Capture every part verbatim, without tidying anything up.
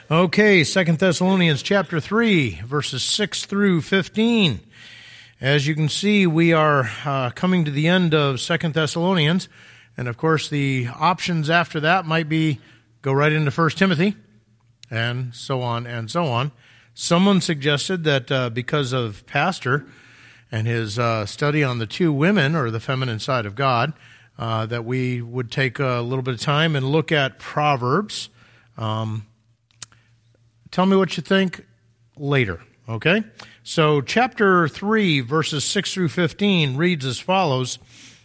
Okay, Second Thessalonians chapter three, verses six through fifteen. As you can see, we are uh, coming to the end of Second Thessalonians, and of course the options after that might be go right into First Timothy, and so on and so on. Someone suggested that uh, because of Pastor and his uh, study on the two women, or the feminine side of God, uh, that we would take a little bit of time and look at Proverbs. Um, tell me what you think later, okay? So chapter three, verses six through fifteen reads as follows.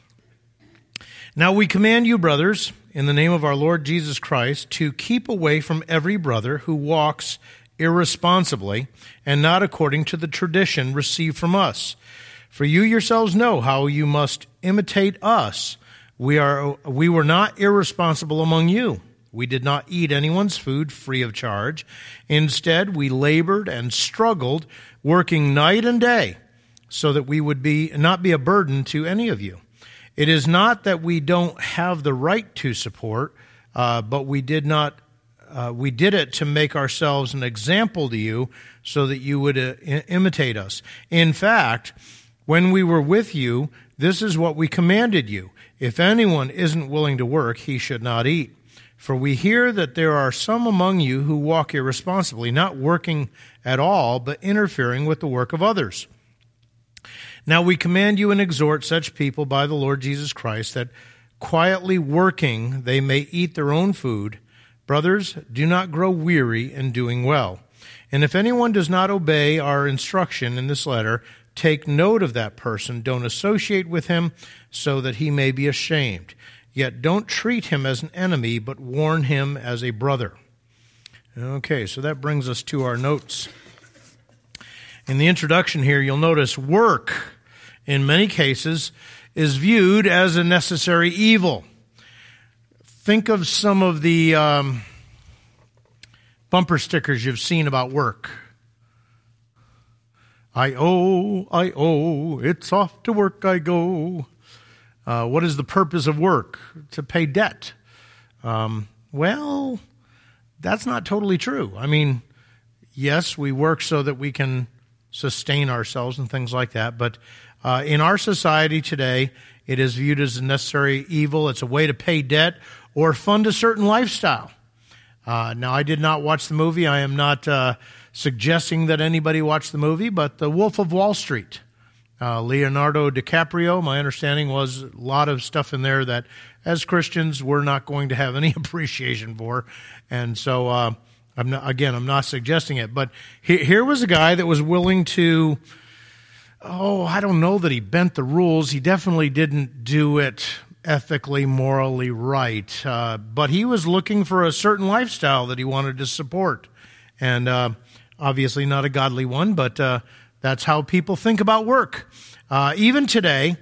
Now we command you, brothers, in the name of our Lord Jesus Christ, to keep away from every brother who walks irresponsibly and not according to the tradition received from us. For you yourselves know how you must imitate us. We are we were not irresponsible among you. We did not eat anyone's food free of charge. Instead, we labored and struggled, working night and day, so that we would be not be a burden to any of you. It is not that we don't have the right to support, uh, but we did not. Uh, we did it to make ourselves an example to you, so that you would uh, I- imitate us. In fact, when we were with you, this is what we commanded you: if anyone isn't willing to work, he should not eat. For we hear that there are some among you who walk irresponsibly, not working at all, but interfering with the work of others. Now we command you and exhort such people by the Lord Jesus Christ, that quietly working they may eat their own food. Brothers, do not grow weary in doing well. And if anyone does not obey our instruction in this letter, take note of that person. Don't associate with him, so that he may be ashamed. Yet don't treat him as an enemy, but warn him as a brother. Okay, so that brings us to our notes. In the introduction here, you'll notice work, in many cases, is viewed as a necessary evil. Think of some of the um, bumper stickers you've seen about work. I owe, I owe, it's off to work I go. Uh, what is the purpose of work? To pay debt. Um, well, that's not totally true. I mean, yes, we work so that we can sustain ourselves and things like that, but uh, in our society today, it is viewed as a necessary evil. It's a way to pay debt or fund a certain lifestyle. Uh, now, I did not watch the movie. I am not uh, suggesting that anybody watch the movie, but The Wolf of Wall Street. Uh, Leonardo DiCaprio, my understanding was a lot of stuff in there that, as Christians, we're not going to have any appreciation for. And so, uh, I'm not, again, I'm not suggesting it. But he, here was a guy that was willing to, oh, I don't know that he bent the rules. He definitely didn't do it ethically, morally right. Uh, but he was looking for a certain lifestyle that he wanted to support. And uh, obviously not a godly one, but uh, that's how people think about work. Uh, even today,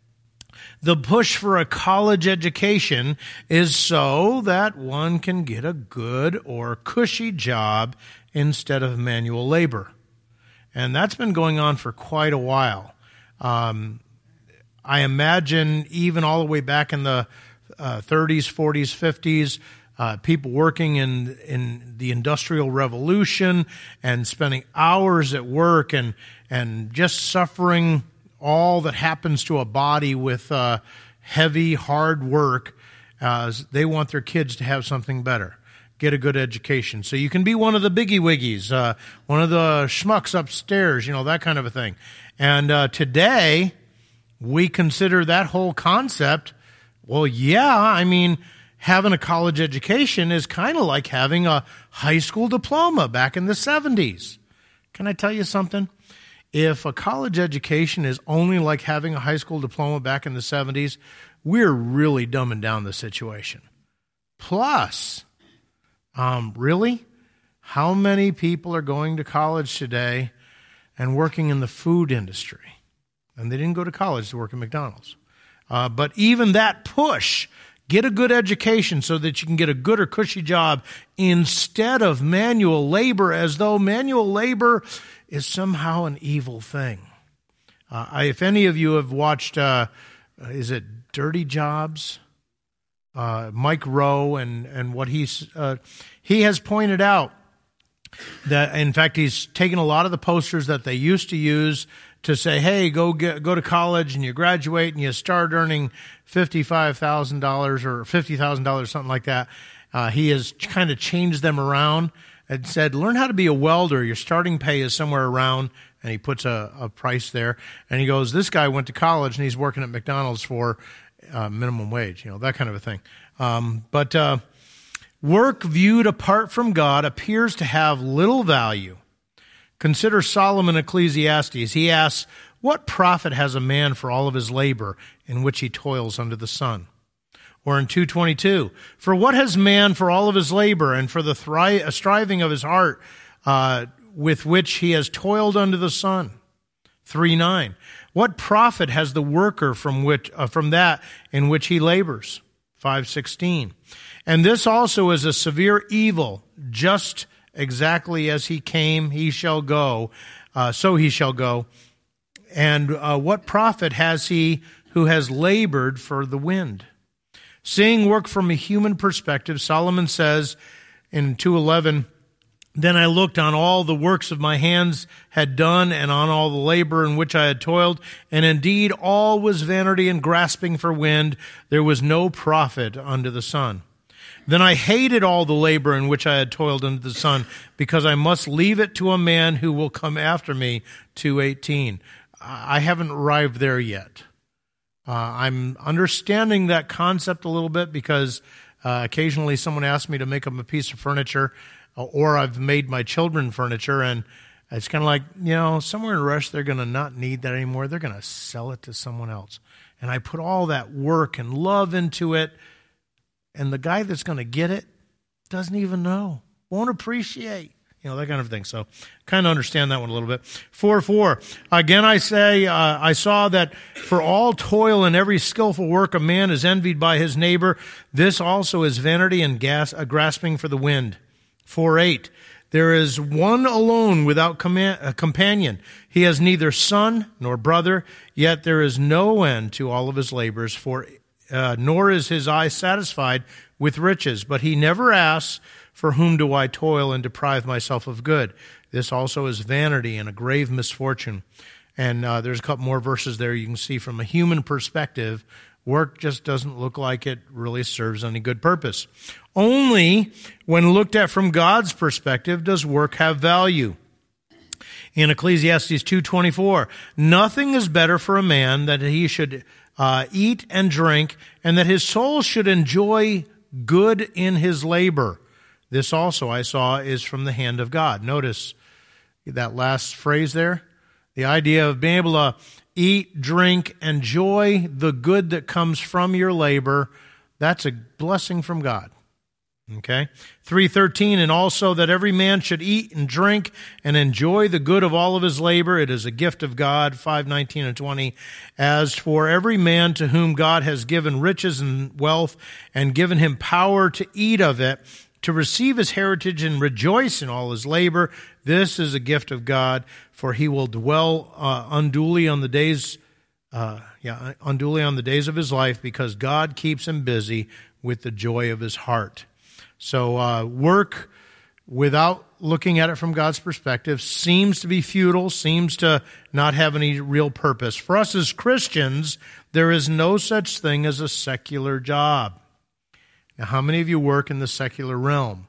the push for a college education is so that one can get a good or cushy job instead of manual labor. And that's been going on for quite a while. Um, I imagine even all the way back in the uh, thirties, forties, fifties, Uh, people working in in the Industrial Revolution and spending hours at work and and just suffering all that happens to a body with uh, heavy, hard work. Uh, they want their kids to have something better, get a good education. So you can be one of the biggie wiggies, uh, one of the schmucks upstairs, you know, that kind of a thing. And uh, today, we consider that whole concept, well, yeah, I mean, having a college education is kind of like having a high school diploma back in the seventies. Can I tell you something? If a college education is only like having a high school diploma back in the seventies, we're really dumbing down the situation. Plus, um, really, how many people are going to college today and working in the food industry? And they didn't go to college to work at McDonald's. Uh, but even that push, get a good education so that you can get a good or cushy job instead of manual labor, as though manual labor is somehow an evil thing. Uh, I, if any of you have watched, uh, is it Dirty Jobs? Uh, Mike Rowe and, and what he's, uh, he has pointed out That, in fact, he's taken a lot of the posters that they used to use to say, hey, go get, go to college and you graduate and you start earning fifty-five thousand dollars or fifty thousand dollars, something like that. Uh, he has kind of changed them around and said, learn how to be a welder. Your starting pay is somewhere around, and he puts a, a price there. And he goes, this guy went to college and he's working at McDonald's for uh, minimum wage, you know, that kind of a thing. Um, but uh, work viewed apart from God appears to have little value. Consider Solomon Ecclesiastes. He asks, what profit has a man for all of his labor in which he toils under the sun? Or in two twenty-two, for what has man for all of his labor and for the thri- striving of his heart uh, with which he has toiled under the sun? three nine, what profit has the worker from which uh, from that in which he labors? five sixteen, and this also is a severe evil, just exactly as he came, he shall go, uh, so he shall go. And uh, what profit has he who has labored for the wind? Seeing work from a human perspective, Solomon says in two eleven, then I looked on all the works of my hands had done, and on all the labor in which I had toiled, and indeed all was vanity and grasping for wind. There was no profit under the sun. Then I hated all the labor in which I had toiled under the sun, because I must leave it to a man who will come after me. two eighteen. I haven't arrived there yet. Uh, I'm understanding that concept a little bit because uh, occasionally someone asks me to make them a piece of furniture, uh, or I've made my children furniture, and it's kind of like, you know, somewhere in Rush they're going to not need that anymore. They're going to sell it to someone else. And I put all that work and love into it, and the guy that's going to get it doesn't even know, won't appreciate, you know, that kind of thing. So kind of understand that one a little bit. four four, again I say, uh, I saw that for all toil and every skillful work a man is envied by his neighbor. This also is vanity and gas, uh, grasping for the wind. four eight, there is one alone without com- a companion. He has neither son nor brother, yet there is no end to all of his labors, for uh, nor is his eye satisfied with riches. But he never asks, for whom do I toil and deprive myself of good? This also is vanity and a grave misfortune. And uh, there's a couple more verses there you can see from a human perspective, work just doesn't look like it really serves any good purpose. Only when looked at from God's perspective does work have value. In Ecclesiastes two twenty-four, nothing is better for a man that he should uh, eat and drink, and that his soul should enjoy good in his labor. This also I saw is from the hand of God. Notice that last phrase there. The idea of being able to eat, drink, enjoy the good that comes from your labor. That's a blessing from God. Okay? three thirteen, and also that every man should eat and drink and enjoy the good of all of his labor. It is a gift of God. five nineteen and twenty. As for every man to whom God has given riches and wealth and given him power to eat of it, to receive his heritage and rejoice in all his labor, this is a gift of God, for he will dwell uh, unduly on the days, uh, yeah, unduly on the days of his life, because God keeps him busy with the joy of his heart. So uh, work without looking at it from God's perspective seems to be futile, seems to not have any real purpose. For us as Christians, there is no such thing as a secular job. Now, how many of you work in the secular realm?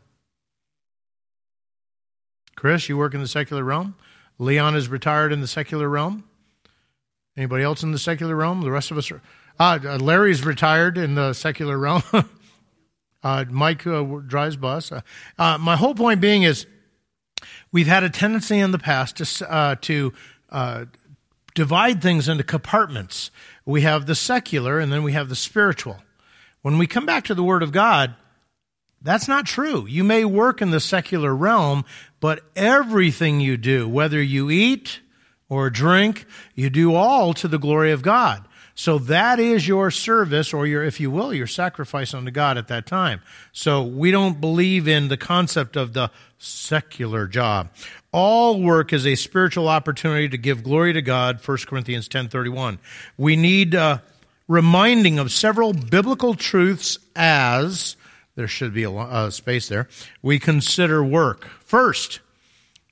Chris, you work in the secular realm? Leon is retired in the secular realm? Anybody else in the secular realm? The rest of us are... Ah, Larry's retired in the secular realm. uh, Mike uh, drives bus. Uh, uh, my whole point being is we've had a tendency in the past to, uh, to uh, divide things into compartments. We have the secular and then we have the spiritual. When we come back to the Word of God, that's not true. You may work in the secular realm, but everything you do, whether you eat or drink, you do all to the glory of God. So that is your service, or your, if you will, your sacrifice unto God at that time. So we don't believe in the concept of the secular job. All work is a spiritual opportunity to give glory to God, First Corinthians ten thirty-one. We need uh, reminding of several biblical truths as, there should be a uh, space there, we consider work. First,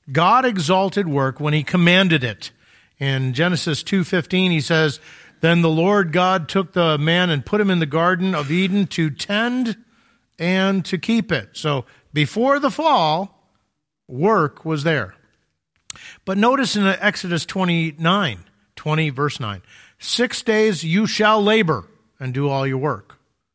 God exalted work when he commanded it. In Genesis two fifteen, he says, "Then the Lord God took the man and put him in the Garden of Eden to tend and to keep it." So before the fall, work was there. But notice in Exodus twenty-nine, twenty, verse nine, "Six days you shall labor and do all your work."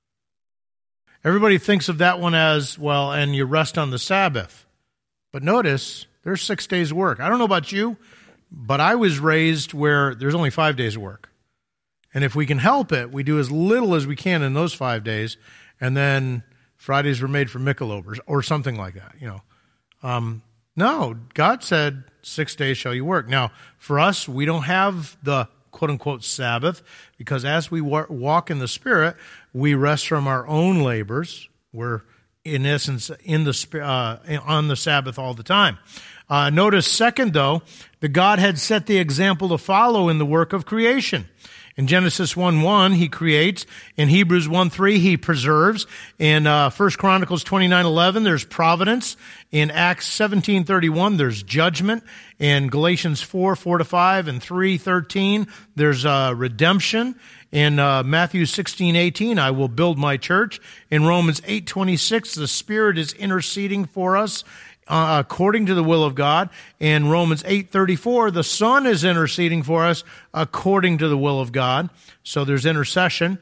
Everybody thinks of that one as, well, and you rest on the Sabbath. But notice, there's six days of work. I don't know about you, but I was raised where there's only five days of work. And if we can help it, we do as little as we can in those five days, and then Fridays were made for Michelobers or something like that, you know. Um, no, God said, six days shall you work. Now, for us, we don't have the quote-unquote Sabbath, because as we walk in the Spirit, we rest from our own labors. We're, in essence, in the uh, on the Sabbath all the time. Uh, notice, second, though, that God had set the example to follow in the work of creation. In Genesis one one, he creates. In Hebrews one three, he preserves. In uh, First Chronicles twenty-nine eleven, there's providence. In Acts seventeen thirty-one, there's judgment. In Galatians four four to five and three thirteen, there's uh, redemption. In uh, Matthew sixteen eighteen, I will build my church. In Romans eight twenty-six, the Spirit is interceding for us Uh, according to the will of God. In Romans eight thirty-four, the Son is interceding for us according to the will of God. So there's intercession.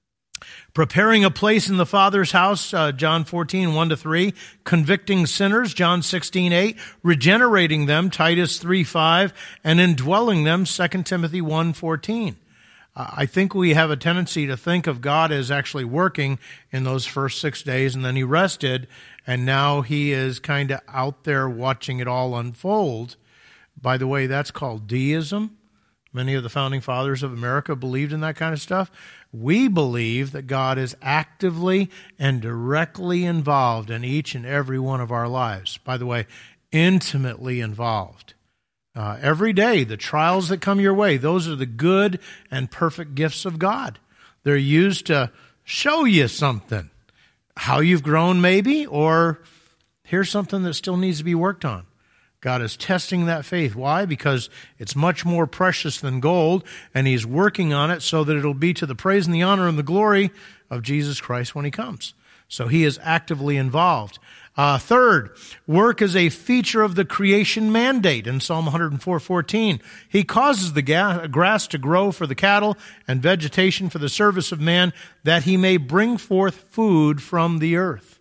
Preparing a place in the Father's house, uh, John fourteen, one to three. Convicting sinners, John sixteen, eight. Regenerating them, Titus three, five. And indwelling them, Second Timothy one, fourteen. Uh, I think we have a tendency to think of God as actually working in those first six days, and then he rested, and now he is kind of out there watching it all unfold. By the way, that's called deism. Many of the founding fathers of America believed in that kind of stuff. We believe that God is actively and directly involved in each and every one of our lives. By the way, intimately involved. Uh, every day, the trials that come your way, those are the good and perfect gifts of God. They're used to show you something. How you've grown, maybe, or here's something that still needs to be worked on. God is testing that faith. Why? Because it's much more precious than gold, and he's working on it so that it'll be to the praise and the honor and the glory of Jesus Christ when he comes. So he is actively involved. Uh, third, work is a feature of the creation mandate in Psalm one oh four, fourteen. He causes the ga- grass to grow for the cattle and vegetation for the service of man, that he may bring forth food from the earth.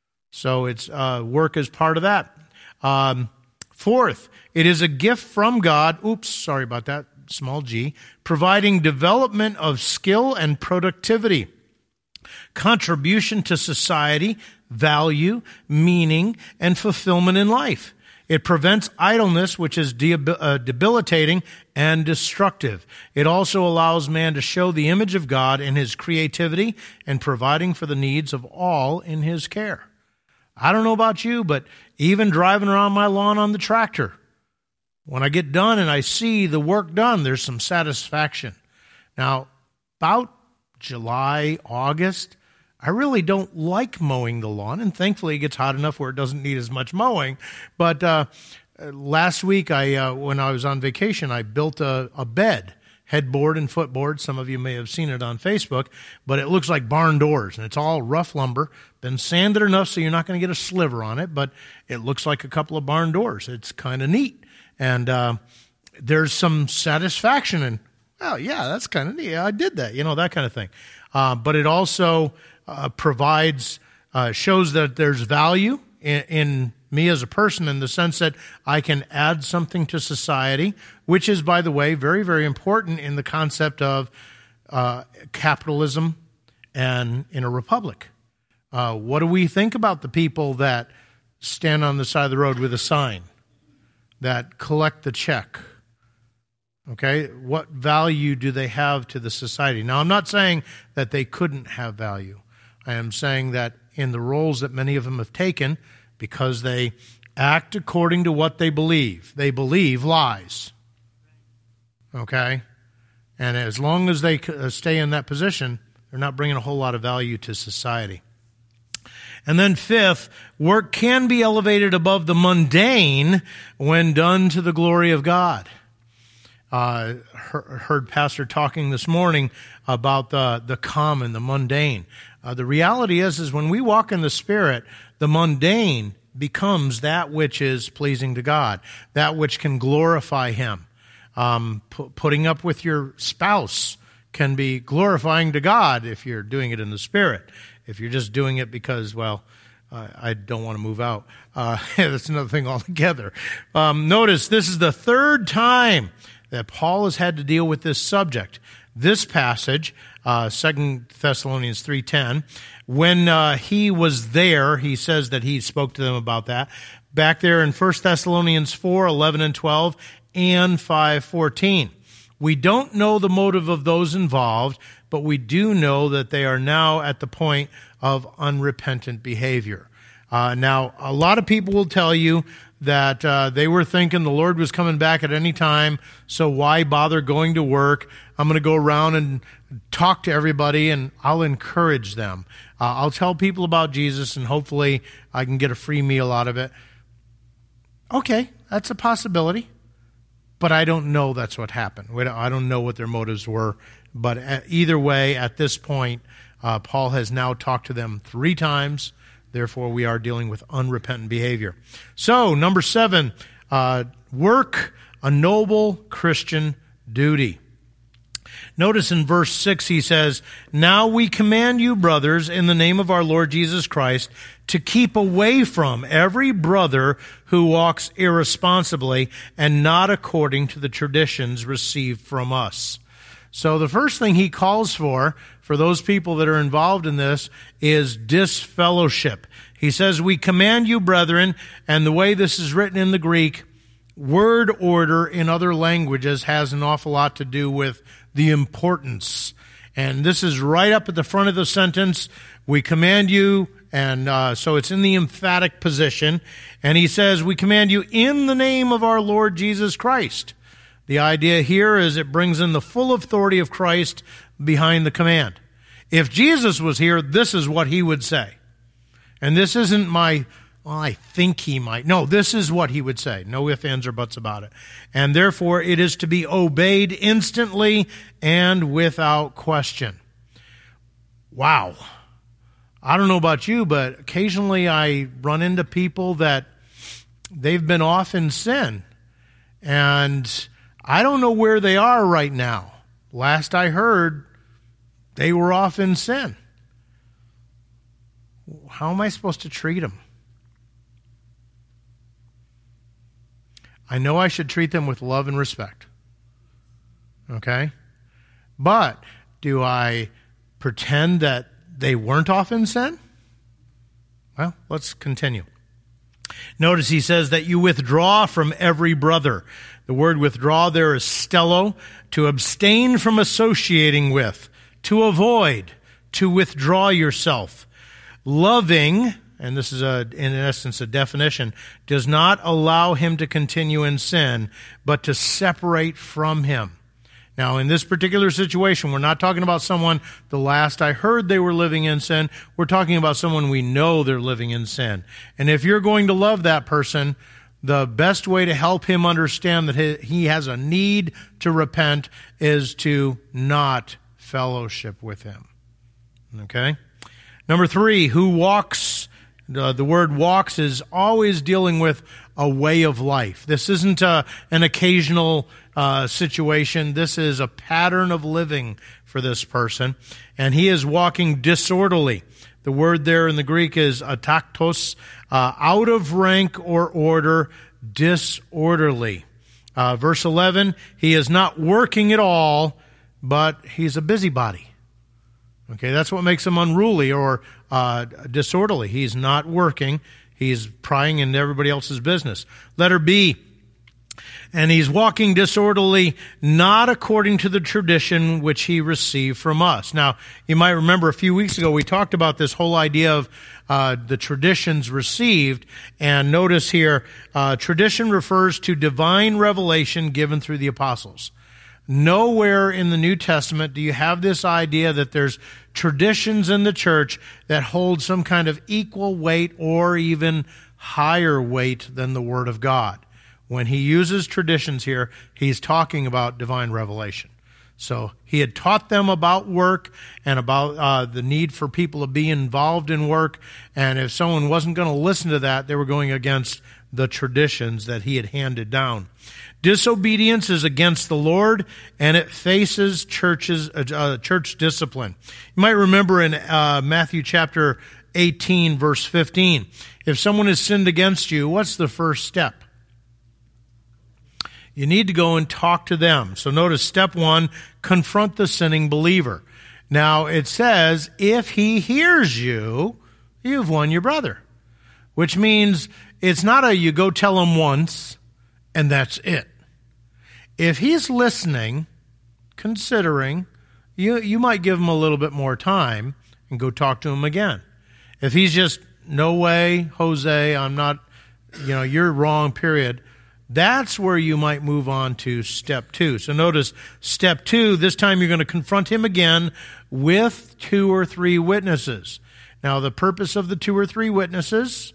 So it's uh, work is part of that. Um, fourth, it is a gift from God. Oops, sorry about that, small g. Providing development of skill and productivity. Contribution to society, value, meaning, and fulfillment in life. It prevents idleness, which is de- uh, debilitating and destructive. It also allows man to show the image of God in his creativity and providing for the needs of all in his care. I don't know about you, but even driving around my lawn on the tractor, when I get done and I see the work done, there's some satisfaction. Now, about July, August, I really don't like mowing the lawn, and thankfully it gets hot enough where it doesn't need as much mowing. But uh, last week, I uh, when I was on vacation, I built a, a bed, headboard and footboard. Some of you may have seen it on Facebook, but it looks like barn doors, and it's all rough lumber, been sanded enough so you're not going to get a sliver on it, but it looks like a couple of barn doors. It's kind of neat, and uh, there's some satisfaction in, well, yeah, that's kind of neat. I did that, you know, that kind of thing. Uh, but it also uh, provides, uh, shows that there's value in, in me as a person, in the sense that I can add something to society, which is, by the way, very, very important in the concept of uh, capitalism and in a republic. Uh, what do we think about the people that stand on the side of the road with a sign, that collect the check? Okay, what value do they have to the society? Now, I'm not saying that they couldn't have value. I am saying that in the roles that many of them have taken, because they act according to what they believe. They believe lies. Okay? And as long as they stay in that position, they're not bringing a whole lot of value to society. And then fifth, work can be elevated above the mundane when done to the glory of God. Uh, heard Pastor talking this morning about the, the common, the mundane. Uh, the reality is, is when we walk in the Spirit, the mundane becomes that which is pleasing to God, that which can glorify Him. Um, pu- putting up with your spouse can be glorifying to God if you're doing it in the Spirit. If you're just doing it because, well, uh, I don't want to move out, uh, that's another thing altogether. Um, notice this is the third time that Paul has had to deal with this subject. This passage, uh, Second Thessalonians three ten, when uh, he was there, he says that he spoke to them about that. Back there in First Thessalonians four eleven and twelve and five fourteen. We don't know the motive of those involved, but we do know that they are now at the point of unrepentant behavior. Uh, now, a lot of people will tell you that uh, they were thinking the Lord was coming back at any time, so why bother going to work? I'm going to go around and talk to everybody, and I'll encourage them. Uh, I'll tell people about Jesus, and hopefully I can get a free meal out of it. Okay, that's a possibility, but I don't know that's what happened. I don't know what their motives were, but either way, at this point, uh, Paul has now talked to them three times. Therefore, we are dealing with unrepentant behavior. So, number seven, uh, work a noble Christian duty. Notice in verse six he says, "Now we command you, brothers, in the name of our Lord Jesus Christ, to keep away from every brother who walks irresponsibly and not according to the traditions received from us." So the first thing he calls for, for those people that are involved in this, is disfellowship. He says, we command you, brethren, and the way this is written in the Greek, word order in other languages has an awful lot to do with the importance. And this is right up at the front of the sentence, we command you, and uh, so it's in the emphatic position. And he says, we command you in the name of our Lord Jesus Christ. The idea here is it brings in the full authority of Christ behind the command. If Jesus was here, this is what he would say. And this isn't my, well, I think he might. No, this is what he would say. No ifs, ands, or buts about it. And therefore, it is to be obeyed instantly and without question. Wow. I don't know about you, but occasionally I run into people that they've been off in sin. And I don't know where they are right now. Last I heard, they were off in sin. How am I supposed to treat them? I know I should treat them with love and respect. Okay? But do I pretend that they weren't off in sin? Well, let's continue. Notice he says that you withdraw from every brother. The word withdraw there is stello, to abstain from associating with, to avoid, to withdraw yourself. Loving, and this is a, in essence a definition, does not allow him to continue in sin, but to separate from him. Now, in this particular situation, we're not talking about someone, the last I heard they were living in sin. We're talking about someone we know they're living in sin. And if you're going to love that person, the best way to help him understand that he has a need to repent is to not fellowship with him. Okay? Number three, who walks, uh, the word walks is always dealing with a way of life. This isn't a, an occasional uh, situation. This is a pattern of living for this person. And he is walking disorderly. The word there in the Greek is ataktos, uh, out of rank or order, disorderly. Uh, verse eleven, he is not working at all, but he's a busybody. Okay, that's what makes him unruly or uh, disorderly. He's not working. He's prying into everybody else's business. Letter B, and he's walking disorderly, not according to the tradition which he received from us. Now, you might remember a few weeks ago we talked about this whole idea of uh, the traditions received. And notice here, uh, tradition refers to divine revelation given through the apostles. Nowhere in the New Testament do you have this idea that there's traditions in the church that hold some kind of equal weight or even higher weight than the Word of God. When he uses traditions here, he's talking about divine revelation. So he had taught them about work and about uh, the need for people to be involved in work. And if someone wasn't going to listen to that, they were going against the traditions that he had handed down. Disobedience is against the Lord, and it faces churches, uh, church discipline. You might remember in uh, Matthew chapter eighteen, verse fifteen, if someone has sinned against you, what's the first step? You need to go and talk to them. So notice step one, confront the sinning believer. Now it says, if he hears you, you've won your brother. Which means it's not a you go tell him once and that's it. If he's listening, considering, you, you might give him a little bit more time and go talk to him again. If he's just, no way, Jose, I'm not, you know, you're wrong, period. That's where you might move on to step two. So notice step two, this time you're going to confront him again with two or three witnesses. Now the purpose of the two or three witnesses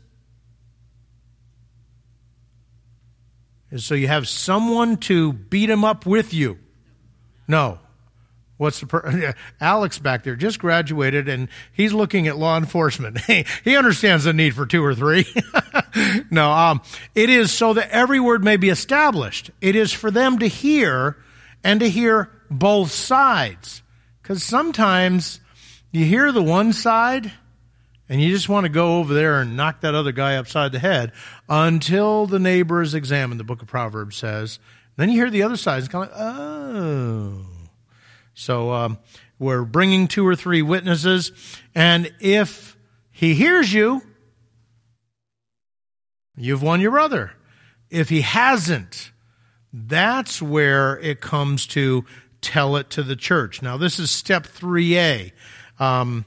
is so you have someone to beat him up with you. No. What's the per- Alex back there just graduated and he's looking at law enforcement. He understands the need for two or three. No, um, it is so that every word may be established. It is for them to hear and to hear both sides. Because sometimes you hear the one side and you just want to go over there and knock that other guy upside the head until the neighbor is examined, the book of Proverbs says. Then you hear the other side. It's kind of like, oh. So um, we're bringing two or three witnesses, and if he hears you, you've won your brother. If he hasn't, that's where it comes to tell it to the church. Now, this is step three A. Um,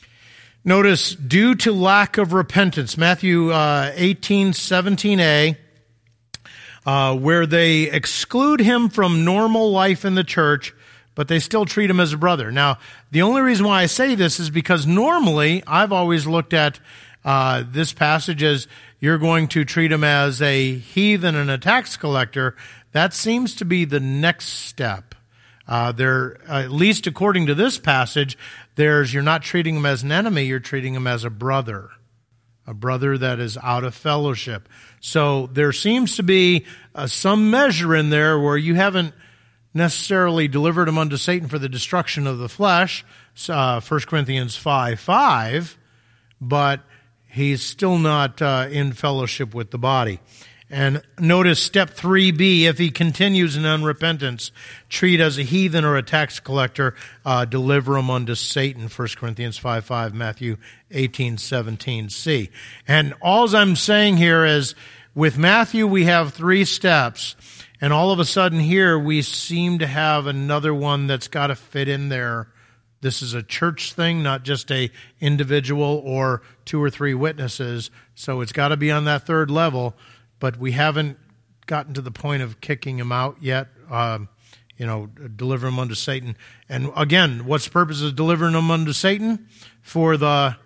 notice, due to lack of repentance, Matthew uh, eighteen, seventeen A, uh, where they exclude him from normal life in the church, but they still treat him as a brother. Now, the only reason why I say this is because normally I've always looked at uh, this passage as you're going to treat him as a heathen and a tax collector. That seems to be the next step. Uh, there, at least according to this passage, there's you're not treating him as an enemy, you're treating him as a brother, a brother that is out of fellowship. So there seems to be uh, some measure in there where you haven't necessarily delivered him unto Satan for the destruction of the flesh, uh, First Corinthians five five, but he's still not uh, in fellowship with the body. And notice step three B, if he continues in unrepentance, treat as a heathen or a tax collector, uh, deliver him unto Satan, First Corinthians five five, Matthew eighteen seventeen C. And all I'm saying here is, with Matthew we have three steps, and all of a sudden here we seem to have another one that's got to fit in there. This is a church thing, not just a individual or two or three witnesses. So it's got to be on that third level, but we haven't gotten to the point of kicking him out yet, um, you know, deliver him unto Satan. And again, what's the purpose of delivering him unto Satan? For the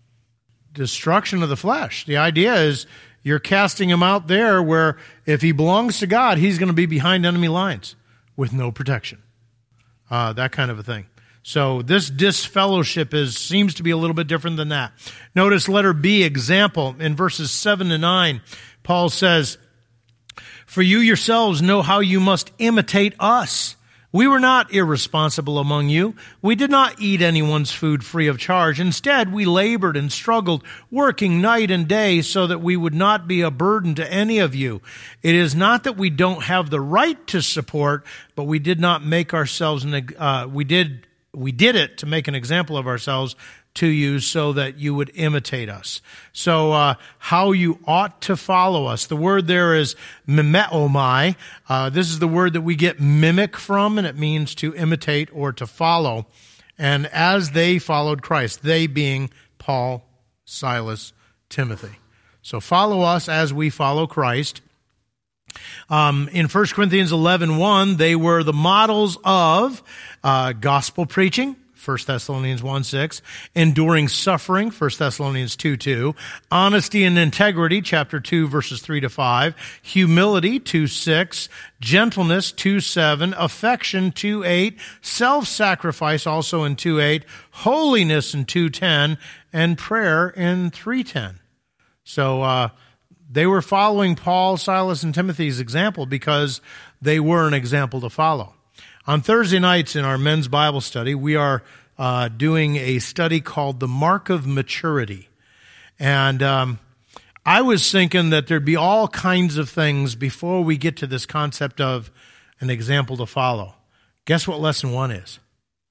destruction of the flesh. The idea is you're casting him out there where if he belongs to God, he's going to be behind enemy lines with no protection. Uh, that kind of a thing. So this disfellowship is seems to be a little bit different than that. Notice letter B, example, in verses seven to nine, Paul says, "For you yourselves know how you must imitate us. We were not irresponsible among you. We did not eat anyone's food free of charge. Instead, we labored and struggled, working night and day so that we would not be a burden to any of you. It is not that we don't have the right to support, but we did not make ourselves, an, uh, we did, we did it to make an example of ourselves to you so that you would imitate us." So uh, how you ought to follow us. The word there is mimeomai. Uh, this is the word that we get mimic from, and it means to imitate or to follow. And as they followed Christ, they being Paul, Silas, Timothy. So follow us as we follow Christ. Um, in First Corinthians eleven one, they were the models of uh, gospel preaching, First Thessalonians one six, enduring suffering, First Thessalonians two two, honesty and integrity, chapter two, verses three to five, humility, two six, gentleness, two seven, affection, two eight, self-sacrifice, also in two eight, holiness in two ten, and prayer in three ten. So, uh, they were following Paul, Silas, and Timothy's example because they were an example to follow. On Thursday nights in our men's Bible study, we are uh, doing a study called The Mark of Maturity. And um, I was thinking that there'd be all kinds of things before we get to this concept of an example to follow. Guess what lesson one is?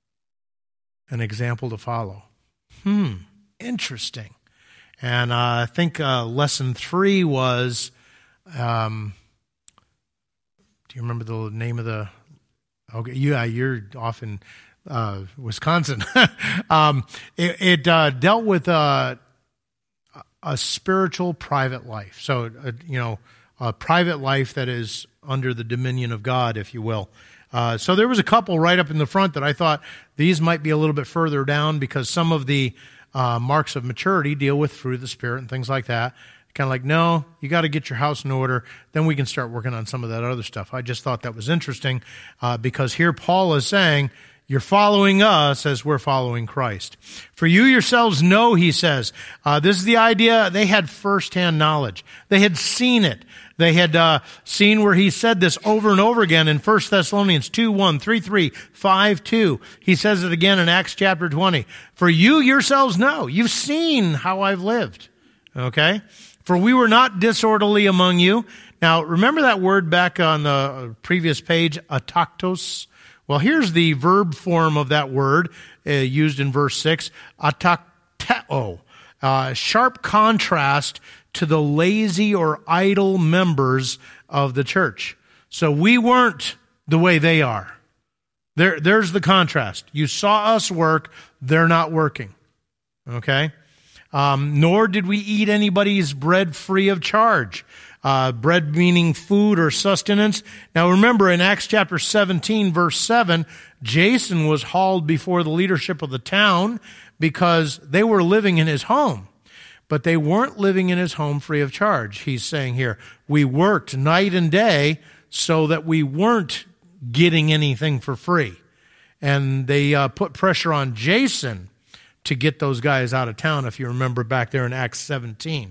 An example to follow. Hmm, interesting. And uh, I think uh, lesson three was, um, do you remember the name of the, okay, yeah, you're off in uh, Wisconsin. um, it it uh, dealt with uh, a spiritual private life. So, uh, you know, a private life that is under the dominion of God, if you will. Uh, so there was a couple right up in the front that I thought these might be a little bit further down because some of the Uh, marks of maturity deal with fruit of the Spirit and things like that. Kind of like, no, you got to get your house in order. Then we can start working on some of that other stuff. I just thought that was interesting uh, because here Paul is saying, you're following us as we're following Christ. For you yourselves know, he says, uh, this is the idea, they had firsthand knowledge. They had seen it. They had uh, seen where he said this over and over again in First Thessalonians two one, three three, five two. He says it again in Acts chapter twenty. For you yourselves know, you've seen how I've lived. Okay? For we were not disorderly among you. Now, remember that word back on the previous page, ataktos? Well, here's the verb form of that word uh, used in verse six, atakteo. Uh, sharp contrast to the lazy or idle members of the church. So we weren't the way they are. There, there's the contrast. You saw us work, they're not working. Okay? Um, nor did we eat anybody's bread free of charge. Uh, bread meaning food or sustenance. Now remember in Acts chapter seventeen, verse seven, Jason was hauled before the leadership of the town because they were living in his home. But they weren't living in his home free of charge. He's saying here, we worked night and day so that we weren't getting anything for free. And they uh, put pressure on Jason to get those guys out of town, if you remember back there in Acts seventeen.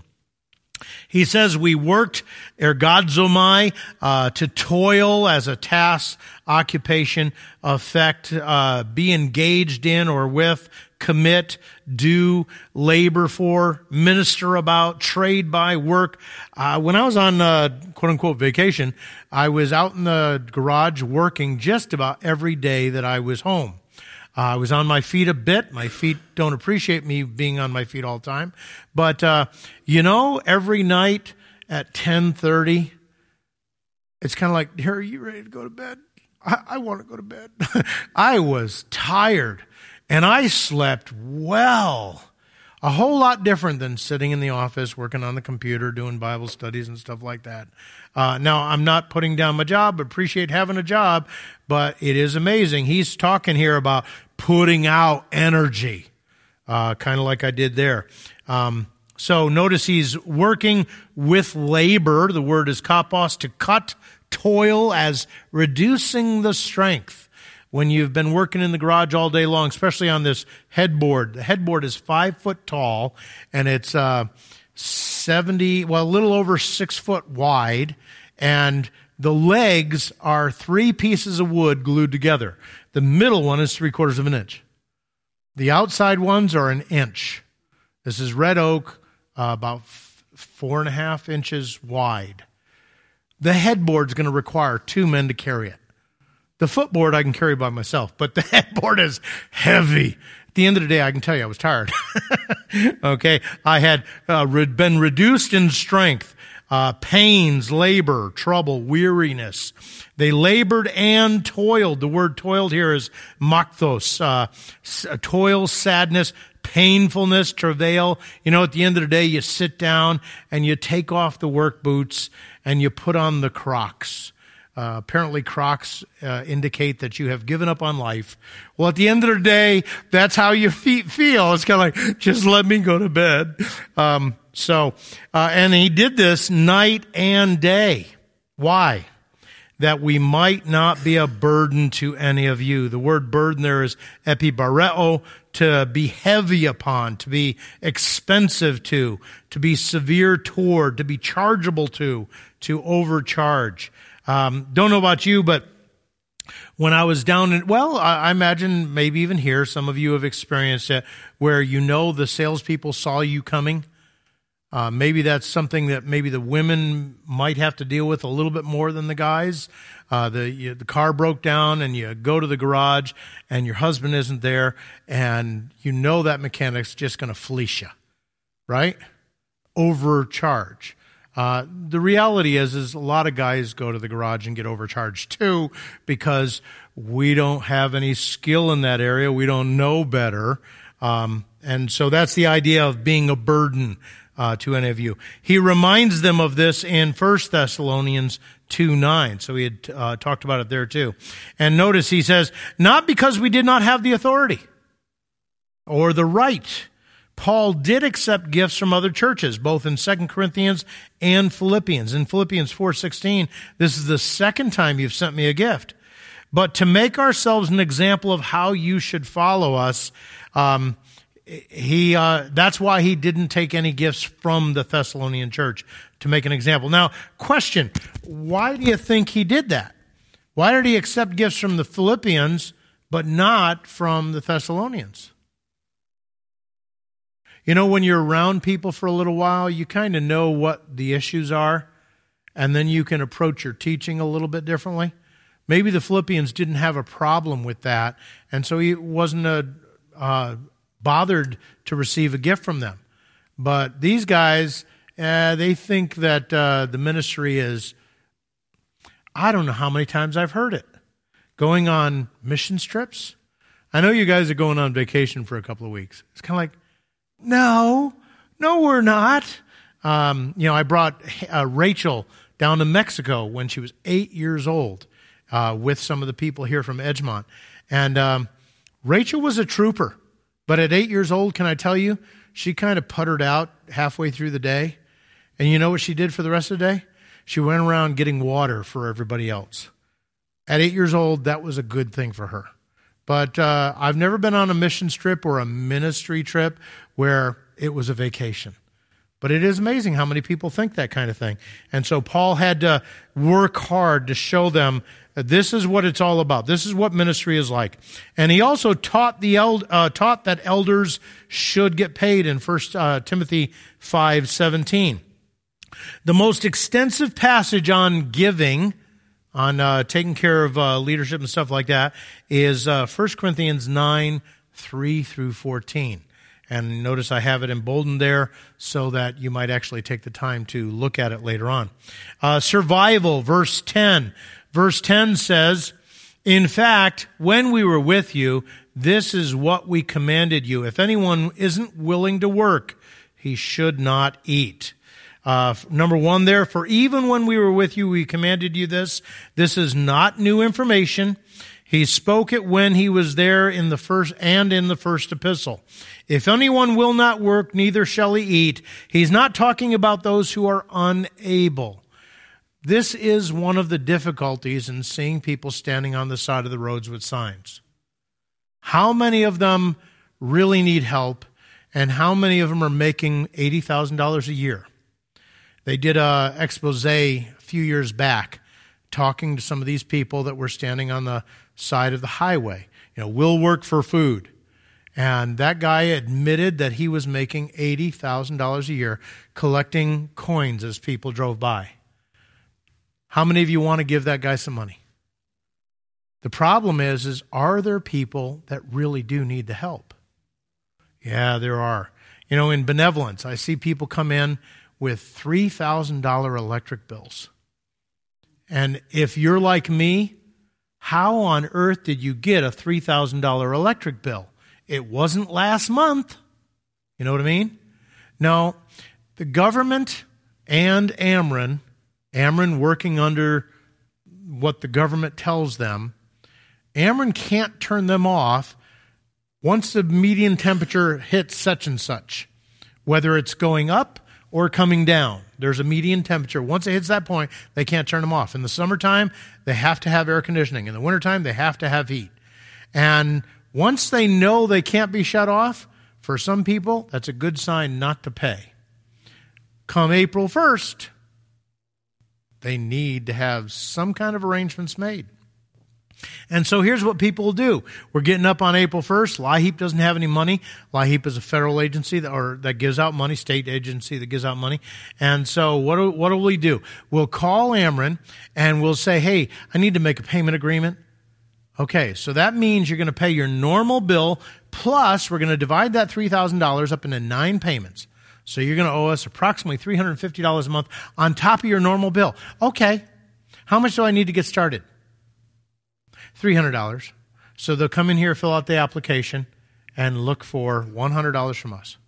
He says we worked ergodzomai, uh, to toil as a task, occupation, affect, uh, be engaged in or with, commit, do, labor for, minister about, trade by, work. Uh, when I was on uh, quote-unquote vacation, I was out in the garage working just about every day that I was home. Uh, I was on my feet a bit. My feet don't appreciate me being on my feet all the time. But, uh, you know, every night at ten thirty, it's kind of like, here, are you ready to go to bed? I, I want to go to bed. I was tired, and I slept well. A whole lot different than sitting in the office, working on the computer, doing Bible studies and stuff like that. Uh, now, I'm not putting down my job, appreciate having a job, but it is amazing. He's talking here about putting out energy, uh, kind of like I did there. Um, so notice he's working with labor. The word is kapos, to cut, toil, as reducing the strength. When you've been working in the garage all day long, especially on this headboard. The headboard is five foot tall, and it's uh, seventy, well, a little over six foot wide, and the legs are three pieces of wood glued together. The middle one is three quarters of an inch. The outside ones are an inch. This is red oak, uh, about f- four and a half inches wide. The headboard's going to require two men to carry it. The footboard I can carry by myself, but the headboard is heavy. At the end of the day, I can tell you I was tired. Okay, I had uh, re- been reduced in strength, uh, pains, labor, trouble, weariness. They labored and toiled. The word toiled here is makthos, uh, toil, sadness, painfulness, travail. You know, at the end of the day, you sit down and you take off the work boots and you put on the Crocs. Uh, apparently Crocs uh, indicate that you have given up on life. Well, at the end of the day, that's how your feet feel. It's kind of like, just let me go to bed. Um, so, uh, and he did this night and day. Why? That we might not be a burden to any of you. The word burden there is epibareo, to be heavy upon, to be expensive to, to be severe toward, to be chargeable to, to overcharge. Um, don't know about you, but when I was down in, well, I, I imagine maybe even here, some of you have experienced it, where you know the salespeople saw you coming. Uh, maybe that's something that maybe the women might have to deal with a little bit more than the guys. Uh, the you, the car broke down and you go to the garage and your husband isn't there and you know that mechanic's just going to fleece you, right? Overcharge. Uh, the reality is, is a lot of guys go to the garage and get overcharged too because we don't have any skill in that area. We don't know better. Um, and so that's the idea of being a burden uh, to any of you. He reminds them of this in First Thessalonians two nine. So he had uh, talked about it there too. And notice he says, not because we did not have the authority or the right. Paul did accept gifts from other churches, both in Second Corinthians and Philippians. In Philippians four sixteen, this is the second time you've sent me a gift. But to make ourselves an example of how you should follow us, um, he uh, that's why he didn't take any gifts from the Thessalonian church, to make an example. Now, question, why do you think he did that? Why did he accept gifts from the Philippians, but not from the Thessalonians? You know, when you're around people for a little while, you kind of know what the issues are, and then you can approach your teaching a little bit differently. Maybe the Philippians didn't have a problem with that, and so he wasn't a, uh, bothered to receive a gift from them. But these guys, uh, they think that uh, the ministry is, I don't know how many times I've heard it, going on mission trips. I know you guys are going on vacation for a couple of weeks. It's kind of like, No, no, we're not. Um, you know, I brought uh, Rachel down to Mexico when she was eight years old uh, with some of the people here from Edgemont. And um, Rachel was a trooper. But at eight years old, can I tell you, she kind of puttered out halfway through the day. And you know what she did for the rest of the day? She went around getting water for everybody else. At eight years old, that was a good thing for her. But uh, I've never been on a mission trip or a ministry trip where it was a vacation. But it is amazing how many people think that kind of thing. And so Paul had to work hard to show them that this is what it's all about. This is what ministry is like. And he also taught the eld- uh, taught that elders should get paid in First uh, Timothy five seventeen. The most extensive passage on giving, on uh, taking care of uh, leadership and stuff like that, is uh, First Corinthians nine, three through fourteen. And notice I have it emboldened there so that you might actually take the time to look at it later on. Uh, survival, verse ten. Verse ten says, in fact, when we were with you, this is what we commanded you. If anyone isn't willing to work, he should not eat. Uh, number one there, for even when we were with you, we commanded you this. This is not new information. He spoke it when he was there in the first and in the first epistle. If anyone will not work, neither shall he eat. He's not talking about those who are unable. This is one of the difficulties in seeing people standing on the side of the roads with signs. How many of them really need help, and how many of them are making eighty thousand dollars a year? They did an expose a few years back talking to some of these people that were standing on the side of the highway. You know, we'll work for food. And that guy admitted that he was making eighty thousand dollars a year collecting coins as people drove by. How many of you want to give that guy some money? The problem is, is are there people that really do need the help? Yeah, there are. You know, in benevolence, I see people come in with three thousand dollars electric bills. And if you're like me, how on earth did you get a three thousand dollars electric bill? It wasn't last month. You know what I mean? No, the government and Ameren, Ameren working under what the government tells them, Ameren can't turn them off once the median temperature hits such and such, whether it's going up or coming down. There's a median temperature. Once it hits that point, they can't turn them off. In the summertime, they have to have air conditioning. In the wintertime, they have to have heat. And once they know they can't be shut off, for some people, that's a good sign not to pay. Come April first, they need to have some kind of arrangements made. And so here's what people will do. We're getting up on April first. LIHEAP doesn't have any money. LIHEAP is a federal agency that, or, that gives out money, state agency that gives out money. And so what do, what do we do? We'll call Ameren and we'll say, hey, I need to make a payment agreement. Okay, so that means you're going to pay your normal bill, plus we're going to divide that three thousand dollars up into nine payments. So you're going to owe us approximately three hundred fifty dollars a month on top of your normal bill. Okay, how much do I need to get started? three hundred dollars. So they'll come in here, fill out the application, and look for one hundred dollars from us.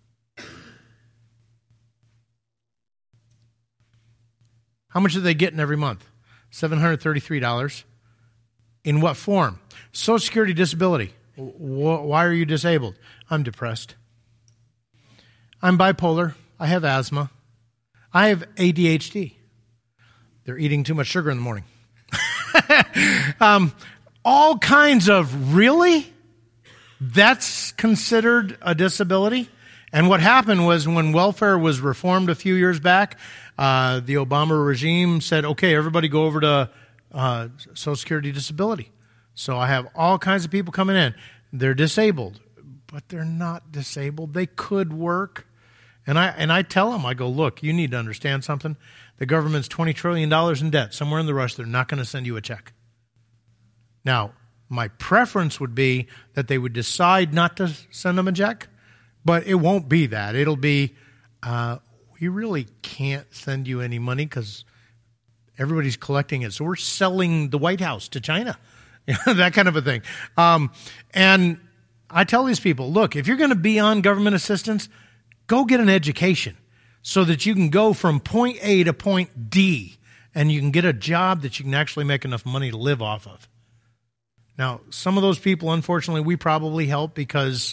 How much are they getting every month? seven hundred thirty-three dollars. In what form? Social Security disability. Why are you disabled? I'm depressed. I'm bipolar. I have asthma. I have A D H D. They're eating too much sugar in the morning. um, all kinds of, really? That's considered a disability? And what happened was when welfare was reformed a few years back, uh, the Obama regime said, okay, everybody go over to uh, Social Security disability. So I have all kinds of people coming in. They're disabled, but they're not disabled. They could work. And I and I tell them, I go, look, you need to understand something. The government's twenty trillion dollars in debt. Somewhere in the rush, they're not going to send you a check. Now, my preference would be that they would decide not to send them a check, but it won't be that. It'll be, uh, we really can't send you any money because everybody's collecting it. So we're selling the White House to China, that kind of a thing. Um, and I tell these people, look, if you're going to be on government assistance, go get an education so that you can go from point A to point D and you can get a job that you can actually make enough money to live off of. Now, some of those people, unfortunately, we probably help because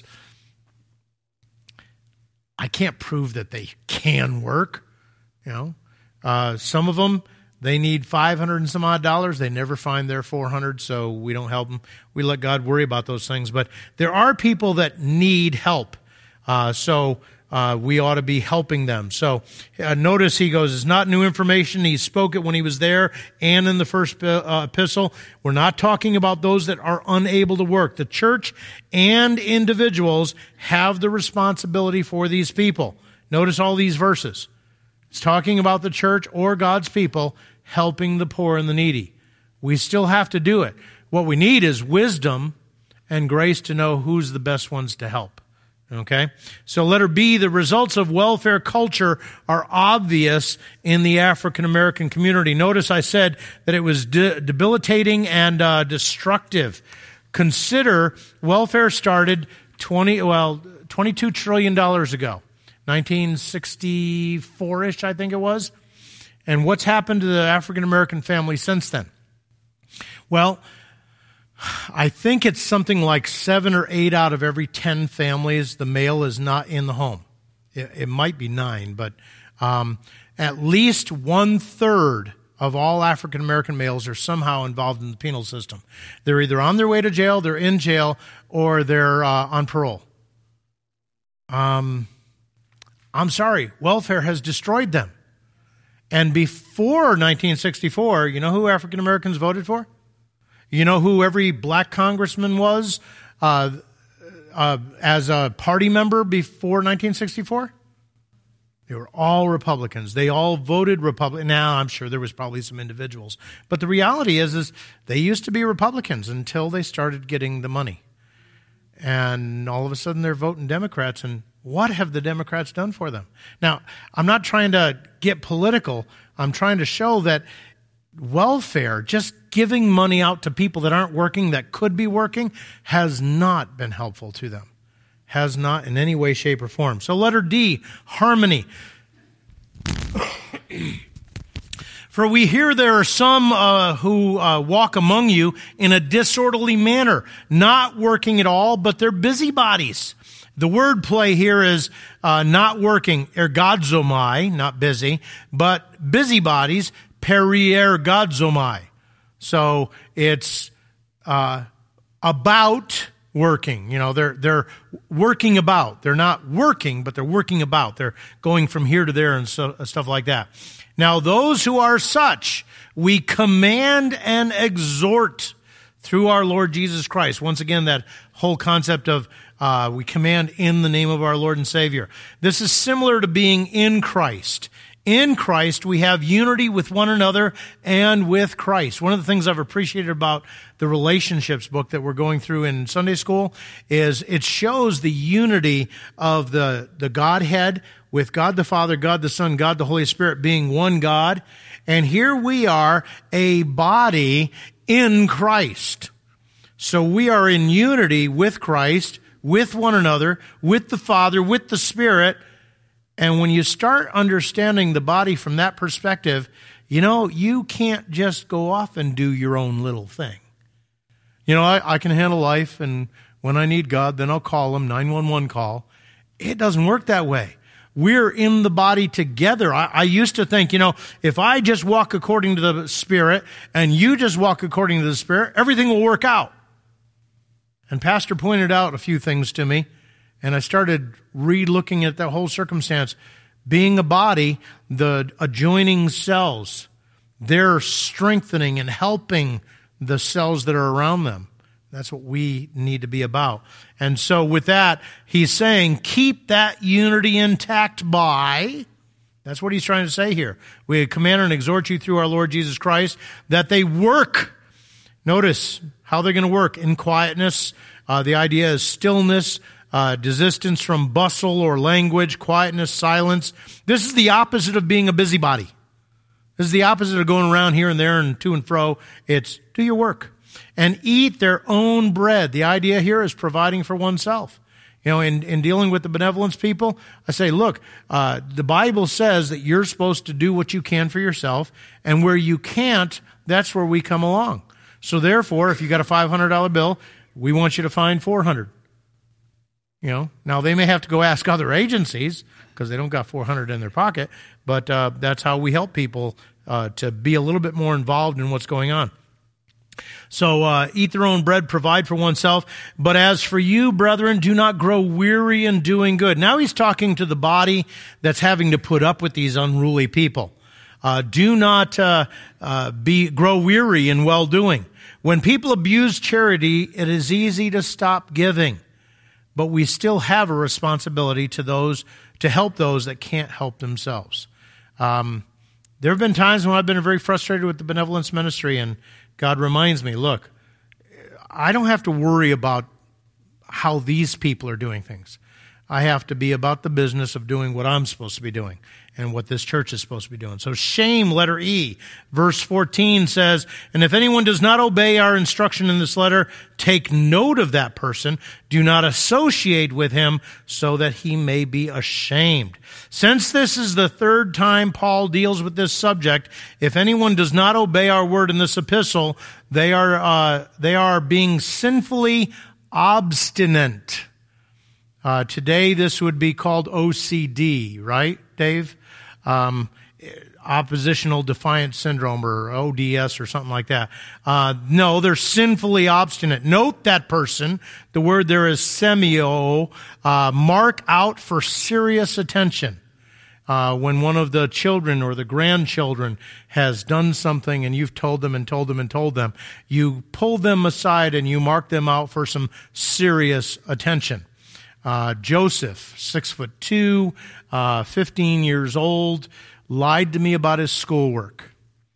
I can't prove that they can work. You know, uh, some of them, they need five hundred and some odd dollars. They never find their four hundred, so we don't help them. We let God worry about those things. But there are people that need help. Uh, so uh, we ought to be helping them. So uh, notice he goes, it's not new information. He spoke it when he was there and in the first uh, epistle. We're not talking about those that are unable to work. The church and individuals have the responsibility for these people. Notice all these verses. It's talking about the church or God's people helping the poor and the needy. We still have to do it. What we need is wisdom and grace to know who's the best ones to help. Okay? So letter B, the results of welfare culture are obvious in the African American community. Notice I said that it was de- debilitating and uh, destructive. Consider welfare started twenty well twenty-two trillion dollars ago. nineteen sixty-four-ish, I think it was. And what's happened to the African American family since then? Well, I think it's something like seven or eight out of every ten families, the male is not in the home. It, it might be nine, but um, at least one-third of all African American males are somehow involved in the penal system. They're either on their way to jail, they're in jail, or they're uh, on parole. Um, I'm sorry, welfare has destroyed them. And before nineteen sixty-four, you know who African Americans voted for? You know who every black congressman was uh, uh, as a party member before nineteen sixty-four? They were all Republicans. They all voted Republican. Now, I'm sure there was probably some individuals. But the reality is, is they used to be Republicans until they started getting the money. And all of a sudden they're voting Democrats. And what have the Democrats done for them? Now, I'm not trying to get political. I'm trying to show that welfare, just giving money out to people that aren't working, that could be working, has not been helpful to them. Has not in any way, shape, or form. So letter D, harmony. For we hear there are some uh, who uh, walk among you in a disorderly manner, not working at all, but they're busybodies. The word play here is uh, not working, ergodzomai, not busy, but busybodies, periergodzomai. So it's uh, about working. You know, they're they're working about. They're not working, but they're working about. They're going from here to there and so, stuff like that. Now, those who are such, we command and exhort through our Lord Jesus Christ. Once again, that whole concept of uh, we command in the name of our Lord and Savior. This is similar to being in Christ. In Christ, we have unity with one another and with Christ. One of the things I've appreciated about the relationships book that we're going through in Sunday school is it shows the unity of the, the Godhead with God the Father, God the Son, God the Holy Spirit being one God. And here we are, a body in Christ. So we are in unity with Christ, with one another, with the Father, with the Spirit. And when you start understanding the body from that perspective, you know, you can't just go off and do your own little thing. You know, I, I can handle life, and when I need God, then I'll call him, nine one one call. It doesn't work that way. We're in the body together. I, I used to think, you know, if I just walk according to the Spirit and you just walk according to the Spirit, everything will work out. And Pastor pointed out a few things to me, and I started re-looking at that whole circumstance. Being a body, the adjoining cells, they're strengthening and helping the cells that are around them. That's what we need to be about. And so with that, he's saying, keep that unity intact by, that's what he's trying to say here. We command and exhort you through our Lord Jesus Christ that they work. Notice how they're going to work. In quietness, uh, the idea is stillness, uh, desistance from bustle or language, quietness, silence. This is the opposite of being a busybody. This is the opposite of going around here and there and to and fro. It's do your work. And eat their own bread. The idea here is providing for oneself. You know, in, in dealing with the benevolence people, I say, look, uh, the Bible says that you're supposed to do what you can for yourself, and where you can't, that's where we come along. So therefore, if you got a five hundred dollar bill, we want you to find four hundred dollars. You know, now they may have to go ask other agencies because they don't got four hundred dollars in their pocket, but uh, that's how we help people uh, to be a little bit more involved in what's going on. So uh, eat their own bread, provide for oneself. But as for you, brethren, do not grow weary in doing good. Now he's talking to the body that's having to put up with these unruly people. Uh, do not uh, uh, be grow weary in well-doing. When people abuse charity, it is easy to stop giving. But we still have a responsibility to those to help those that can't help themselves. Um, there have been times when I've been very frustrated with the benevolence ministry, and God reminds me, look, I don't have to worry about how these people are doing things. I have to be about the business of doing what I'm supposed to be doing and what this church is supposed to be doing. So shame, letter E. Verse fourteen says, and if anyone does not obey our instruction in this letter, take note of that person. Do not associate with him so that he may be ashamed. Since this is the third time Paul deals with this subject, if anyone does not obey our word in this epistle, they are, uh, they are being sinfully obstinate. Uh, today, this would be called O C D, right, Dave? Um, oppositional defiant syndrome, or O D S, or something like that. Uh, no, they're sinfully obstinate. Note that person. The word there is semio. Uh, mark out for serious attention. Uh, when one of the children or the grandchildren has done something and you've told them and told them and told them, you pull them aside and you mark them out for some serious attention. Uh, Joseph, six foot two, uh, fifteen years old, lied to me about his schoolwork.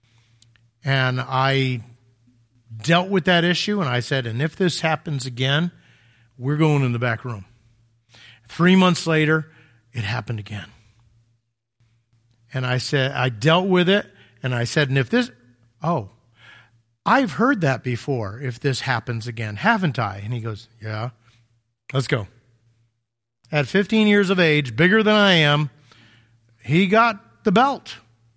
And I dealt with that issue, and I said, and if this happens again, we're going in the back room. Three months later, it happened again. And I said, I dealt with it, and I said, and if this, oh, I've heard that before, if this happens again, haven't I? And he goes, yeah, let's go. at fifteen years of age, bigger than I am, he got the belt.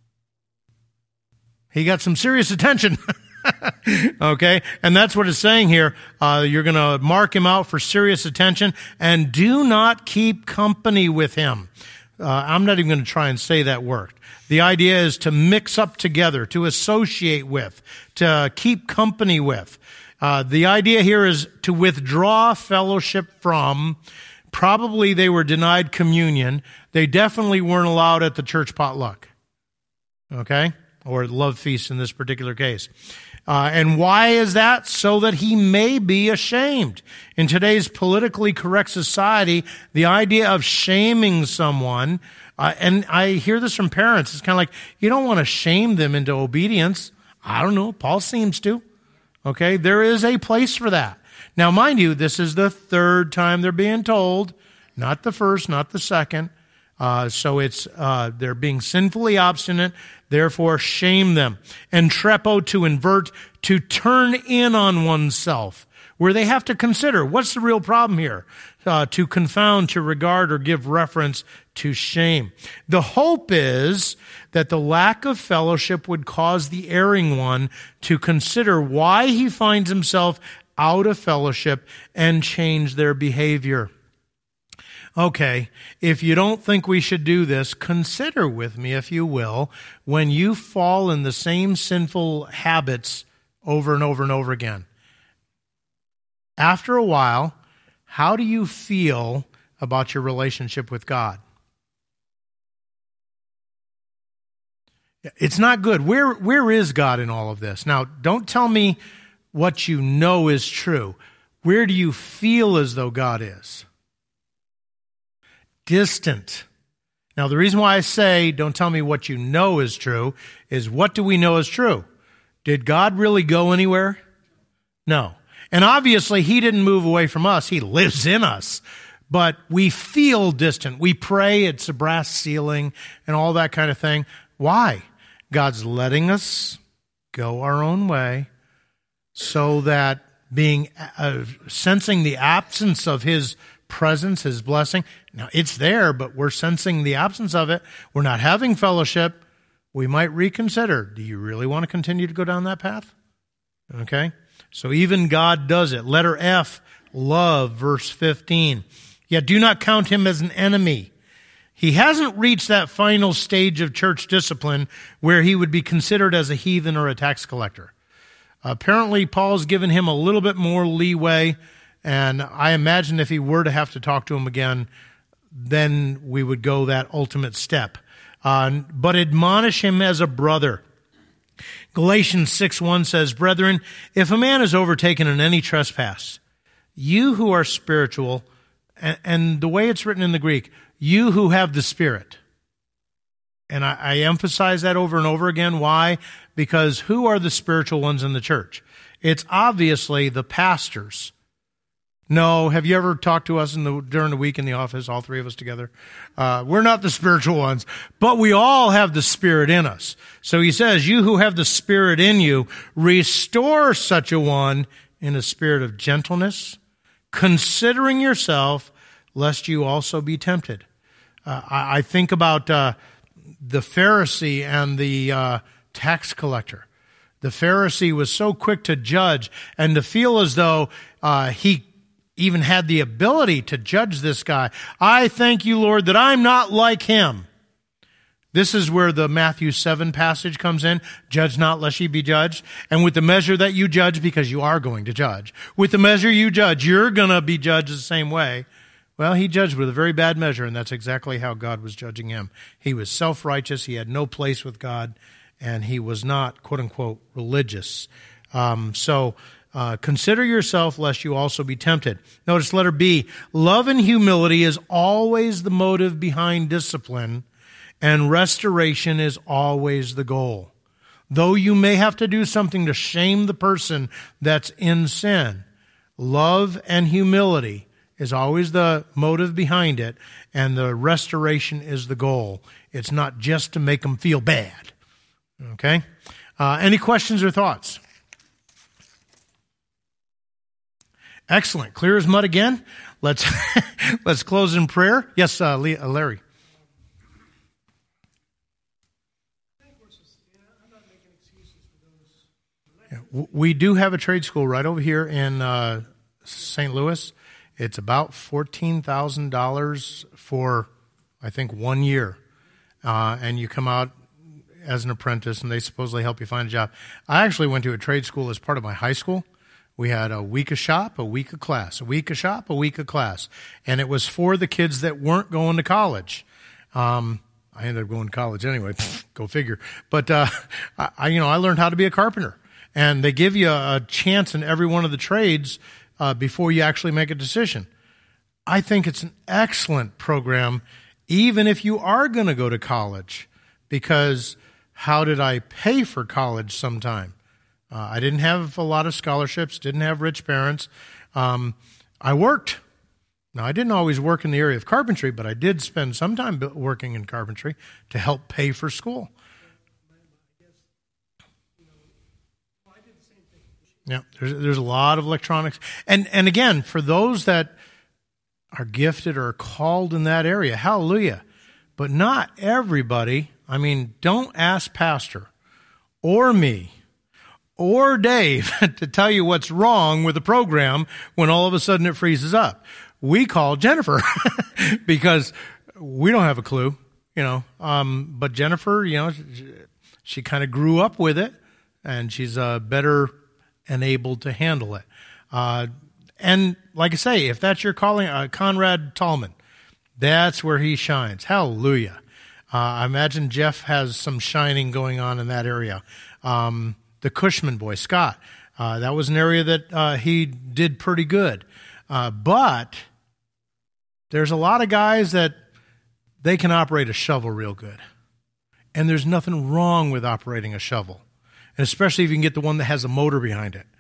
He got some serious attention. Okay? And that's what it's saying here. Uh, you're going to mark him out for serious attention, and do not keep company with him. Uh, I'm not even going to try and say that word. The idea is to mix up together, to associate with, to keep company with. Uh, the idea here is to withdraw fellowship from. Probably they were denied communion. They definitely weren't allowed at the church potluck. Okay? Or love feast in this particular case. Uh, and why is that? So that he may be ashamed. In today's politically correct society, the idea of shaming someone, uh, and I hear this from parents, it's kind of like, you don't want to shame them into obedience. I don't know, Paul seems to. Okay, there is a place for that. Now, mind you, this is the third time they're being told, not the first, not the second. Uh, so it's uh, they're being sinfully obstinate, therefore shame them. And trepo, to invert, to turn in on oneself, where they have to consider, what's the real problem here? Uh, to confound, to regard, or give reference to shame. The hope is that the lack of fellowship would cause the erring one to consider why he finds himself out of fellowship and change their behavior. Okay, if you don't think we should do this, consider with me, if you will, when you fall in the same sinful habits over and over and over again. After a while, how do you feel about your relationship with God? It's not good. Where, where is God in all of this? Now, don't tell me what you know is true. Where do you feel as though God is? Distant. Now, the reason why I say, don't tell me what you know is true, is what do we know is true? Did God really go anywhere? No. And obviously, he didn't move away from us. He lives in us. But we feel distant. We pray, it's a brass ceiling and all that kind of thing. Why? God's letting us go our own way so that being uh, sensing the absence of his presence, his blessing. Now, it's there, but we're sensing the absence of it. We're not having fellowship. We might reconsider. Do you really want to continue to go down that path? Okay? So even God does it. Letter F, love, verse fifteen. Yet do not count him as an enemy. He hasn't reached that final stage of church discipline where he would be considered as a heathen or a tax collector. Apparently, Paul's given him a little bit more leeway. And I imagine if he were to have to talk to him again, then we would go that ultimate step. Uh, but admonish him as a brother. Galatians six one says, Brethren, if a man is overtaken in any trespass, you who are spiritual, and, and the way it's written in the Greek, you who have the Spirit. And I, I emphasize that over and over again. Why? Because who are the spiritual ones in the church? It's obviously the pastors. No, have you ever talked to us in the, during the week in the office, all three of us together? Uh, we're not the spiritual ones, but we all have the Spirit in us. So he says, you who have the Spirit in you, restore such a one in a spirit of gentleness, considering yourself, lest you also be tempted. Uh, I, I think about uh, the Pharisee and the uh, tax collector. The Pharisee was so quick to judge and to feel as though uh, he even had the ability to judge this guy. I thank you, Lord, that I'm not like him. This is where the Matthew seven passage comes in. Judge not, lest ye be judged. And with the measure that you judge, because you are going to judge, with the measure you judge, you're going to be judged the same way. Well, he judged with a very bad measure, and that's exactly how God was judging him. He was self-righteous. He had no place with God, and he was not, quote-unquote, religious. Um, so... Uh, consider yourself lest you also be tempted. Notice letter B. Love and humility is always the motive behind discipline, and restoration is always the goal. Though you may have to do something to shame the person that's in sin, love and humility is always the motive behind it, and the restoration is the goal. It's not just to make them feel bad. Okay? Uh, any questions or thoughts? Excellent. Clear as mud again. Let's let's close in prayer. Yes, uh, Larry. We do have a trade school right over here in uh, Saint Louis. It's about fourteen thousand dollars for, I think, one year. Uh, and you come out as an apprentice, and they supposedly help you find a job. I actually went to a trade school as part of my high school. We had a week of shop, a week of class, a week of shop, a week of class. And it was for the kids that weren't going to college. Um, I ended up going to college anyway. Go figure. But, uh, I, you know, I learned how to be a carpenter. And they give you a chance in every one of the trades uh, before you actually make a decision. I think it's an excellent program, even if you are going to go to college, because how did I pay for college sometime? Uh, I didn't have a lot of scholarships, didn't have rich parents. Um, I worked. Now, I didn't always work in the area of carpentry, but I did spend some time working in carpentry to help pay for school. Yeah, there's there's a lot of electronics. And and again, for those that are gifted or called in that area, hallelujah. But not everybody. I mean, don't ask Pastor or me or Dave to tell you what's wrong with the program when all of a sudden it freezes up. We call Jennifer because we don't have a clue, you know. Um, but Jennifer, you know, she, she kind of grew up with it, and she's uh, better and able to handle it. Uh, and like I say, if that's your calling, uh, Conrad Tallman, that's where he shines. Hallelujah. Uh, I imagine Jeff has some shining going on in that area. Um, the Cushman boy, Scott, uh, that was an area that uh, he did pretty good. Uh, but there's a lot of guys that they can operate a shovel real good. And there's nothing wrong with operating a shovel. And especially if you can get the one that has a motor behind it.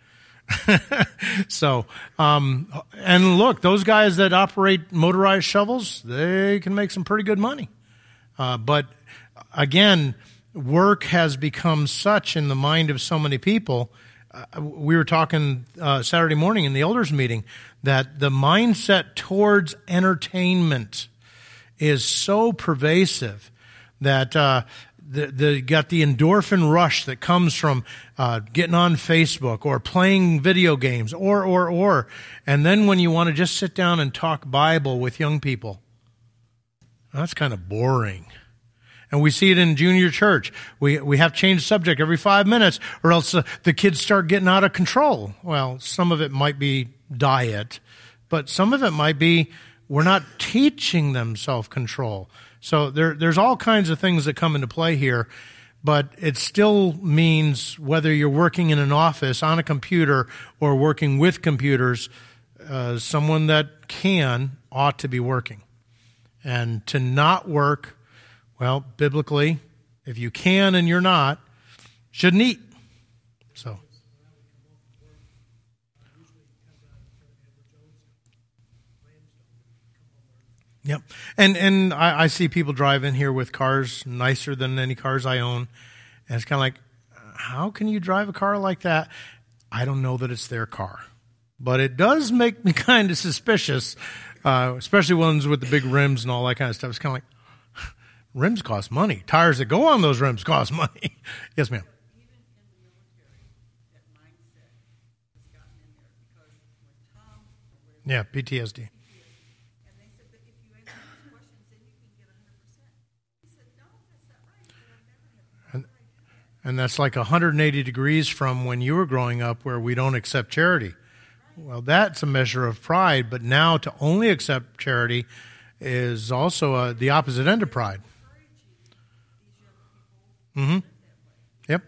so, um, and look, those guys that operate motorized shovels, they can make some pretty good money. Uh, but again, work has become such in the mind of so many people. Uh, we were talking uh, Saturday morning in the elders meeting that the mindset towards entertainment is so pervasive that uh, the, the got the endorphin rush that comes from uh, getting on Facebook or playing video games or or or, and then when you want to just sit down and talk Bible with young people, that's kind of boring. And we see it in junior church. We we have to change subject every five minutes, or else uh, the kids start getting out of control. Well, some of it might be diet, but some of it might be we're not teaching them self-control. So there there's all kinds of things that come into play here, but it still means whether you're working in an office, on a computer, or working with computers, uh, someone that can ought to be working. And to not work, well, biblically, if you can and you're not, shouldn't eat. So. Yep. And and I, I see people drive in here with cars nicer than any cars I own. And it's kind of like, how can you drive a car like that? I don't know that it's their car. But it does make me kind of suspicious, uh, especially ones with the big rims and all that kind of stuff. It's kind of like, rims cost money. Tires that go on those rims cost money. Yes, ma'am. Even in the military, that mindset has gotten in there because when Tom... Yeah, P T S D. And they said that if you answer these questions, then you can get one hundred percent. He said, no, that's not right. He said, I've never had And, and that's like one hundred eighty degrees from when you were growing up where we don't accept charity. Well, that's a measure of pride, but now to only accept charity is also uh, the opposite end of pride. Mm-hmm. Yep.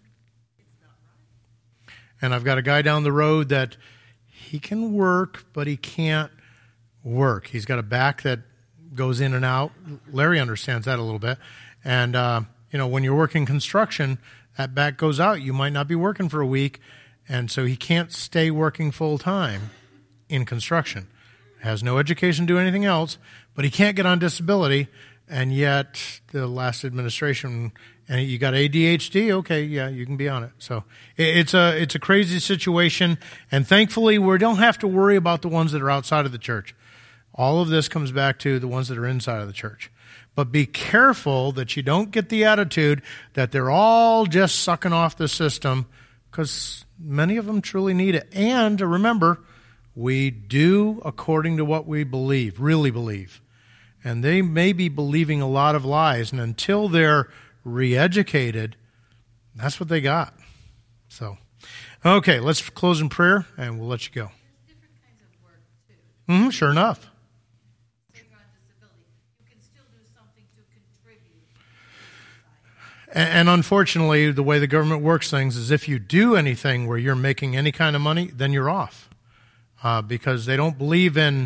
And I've got a guy down the road that he can work, but he can't work. He's got a back that goes in and out. Larry understands that a little bit. And, uh, you know, when you're working construction, that back goes out. You might not be working for a week. And so he can't stay working full time in construction. Has no education to do anything else, but he can't get on disability. And yet the last administration And you got A D H D, okay, yeah, you can be on it. So it's a it's a crazy situation, and thankfully we don't have to worry about the ones that are outside of the church. All of this comes back to the ones that are inside of the church. But be careful that you don't get the attitude that they're all just sucking off the system, because many of them truly need it. And remember, we do according to what we believe, really believe. And they may be believing a lot of lies, and until they're re-educated, that's what they got. So, okay, let's close in prayer, and we'll let you go. There's different kinds of work, too. Mm-hmm, sure enough. Say you're on disability, you can still do something to contribute to society. And, and unfortunately, the way the government works things is if you do anything where you're making any kind of money, then you're off. Uh, because they don't believe in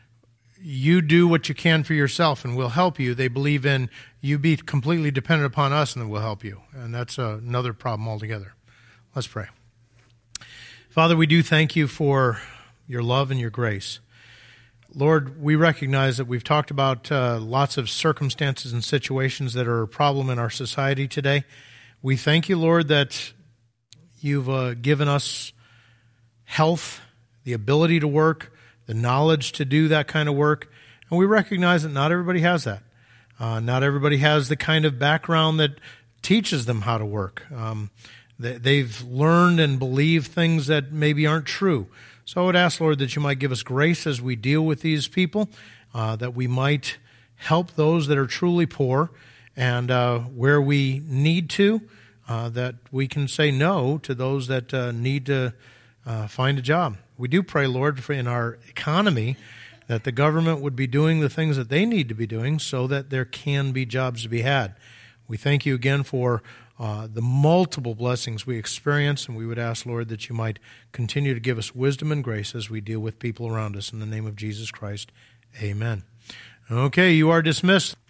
you do what you can for yourself and we'll help you. They believe in you be completely dependent upon us and then we'll help you. And that's uh, another problem altogether. Let's pray. Father, we do thank you for your love and your grace. Lord, we recognize that we've talked about uh, lots of circumstances and situations that are a problem in our society today. We thank you, Lord, that you've uh, given us health, the ability to work, the knowledge to do that kind of work. And we recognize that not everybody has that. Uh, not everybody has the kind of background that teaches them how to work. Um, they, they've learned and believe things that maybe aren't true. So I would ask, Lord, that you might give us grace as we deal with these people, uh, that we might help those that are truly poor, and uh, where we need to, uh, that we can say no to those that uh, need to uh, find a job. We do pray, Lord, for in our economy, that the government would be doing the things that they need to be doing so that there can be jobs to be had. We thank you again for uh, the multiple blessings we experience, and we would ask, Lord, that you might continue to give us wisdom and grace as we deal with people around us. In the name of Jesus Christ, amen. Okay, you are dismissed.